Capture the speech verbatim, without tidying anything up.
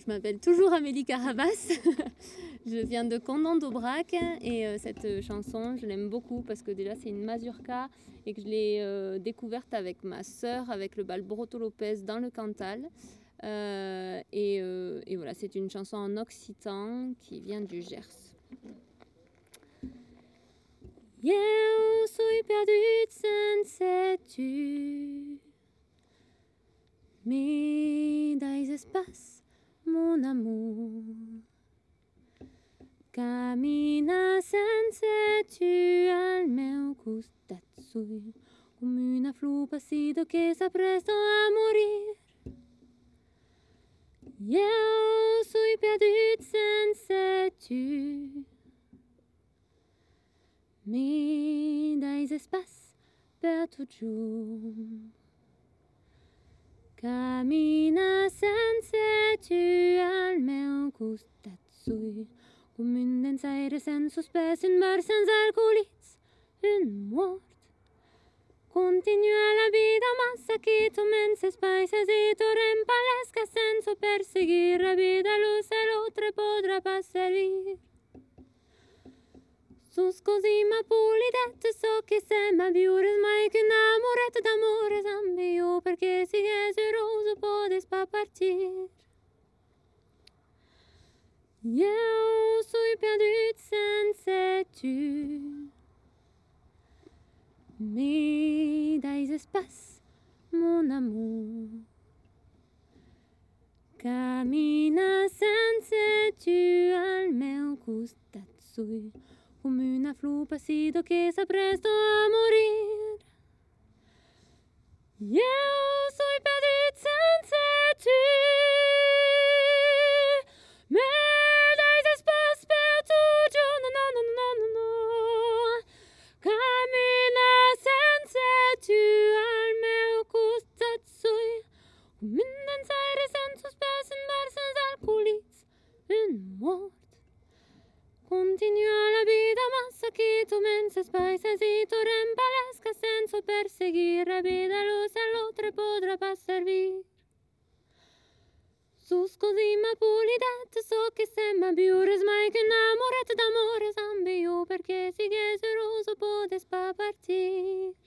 m'appelle toujours Amélie Carabas. Je viens de Condon d'Aubrac et euh, cette chanson, je l'aime beaucoup parce que déjà c'est une mazurka et que je l'ai euh, découverte avec ma sœur, avec le bal Broto Lopez dans le Cantal. Euh, et, euh, et voilà, c'est une chanson en occitan qui vient du Gers. Eu suis perdue sans sais-tu, mais dans les espaces, mon amour, camina senza tu al meu costat sui, come una flor passito che s'appresta a morir. Eu suis perdue senza tu, mais dans les espaces, per toujours. Camina senza tu al meu costat sui, come un dansaire senza sospes, un bar senza alcoolits, un mort. Continua la vida massa che tu mense spaisas y tu rempalesca senza perseguir la vida luz el otro podrà pas servir. Sus così ma pulidette so che sembra viures mai che un amoretto d'amore zambio perché si è geroso podes pas partir. Eu suis perdue senza tu, mais dans les espaces, mon amour, camina senza tu al meu costat sui, come una flor passito che s'appresta a morir. Eu suis perdue senza tu, mais dans les espaces per toujours, no, no, no, no, no, no. Camina senza tu al meu costat sui, come un dansaire senza sospes, un bar senza alcoolits, un mort. Continua la vida massa che tu mense spaisas y tu rempalesca senza perseguir la vida luz el otro podrà pas servir. Sus così ma pulidette so che sembra viures mai che un amoretto d'amore zambio perché si che geroso podes pas partir.